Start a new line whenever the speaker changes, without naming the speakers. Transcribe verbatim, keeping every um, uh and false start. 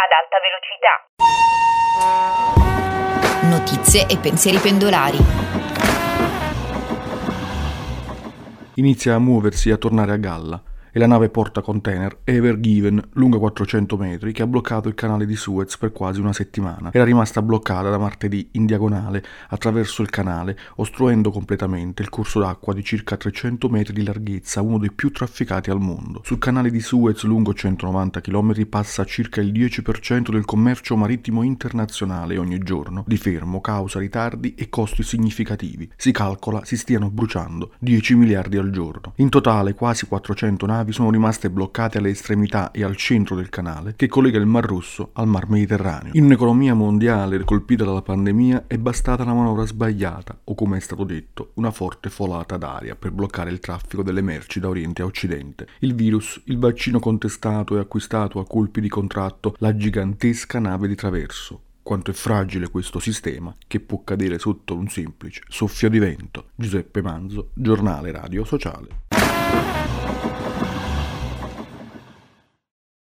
ad alta velocità.
Notizie e pensieri pendolari.
Inizia a muoversi e a tornare a galla. È la nave portacontainer Ever Given, lunga quattrocento metri, che ha bloccato il canale di Suez per quasi una settimana. Era rimasta bloccata da martedì in diagonale attraverso il canale, ostruendo completamente il corso d'acqua di circa trecento metri di larghezza, uno dei più trafficati al mondo. Sul canale di Suez, lungo centonovanta chilometri, passa circa il dieci per cento del commercio marittimo internazionale ogni giorno, di fermo causa ritardi e costi significativi. Si calcola si stiano bruciando dieci miliardi al giorno. In totale quasi quattrocento navi sono rimaste bloccate alle estremità e al centro del canale che collega il Mar Rosso al Mar Mediterraneo. In un'economia mondiale colpita dalla pandemia è bastata una manovra sbagliata o, come è stato detto, una forte folata d'aria per bloccare il traffico delle merci da Oriente a Occidente. Il virus, il vaccino contestato e acquistato a colpi di contratto, la gigantesca nave di traverso. Quanto è fragile questo sistema che può cadere sotto un semplice soffio di vento. Giuseppe Manzo, Giornale Radio Sociale.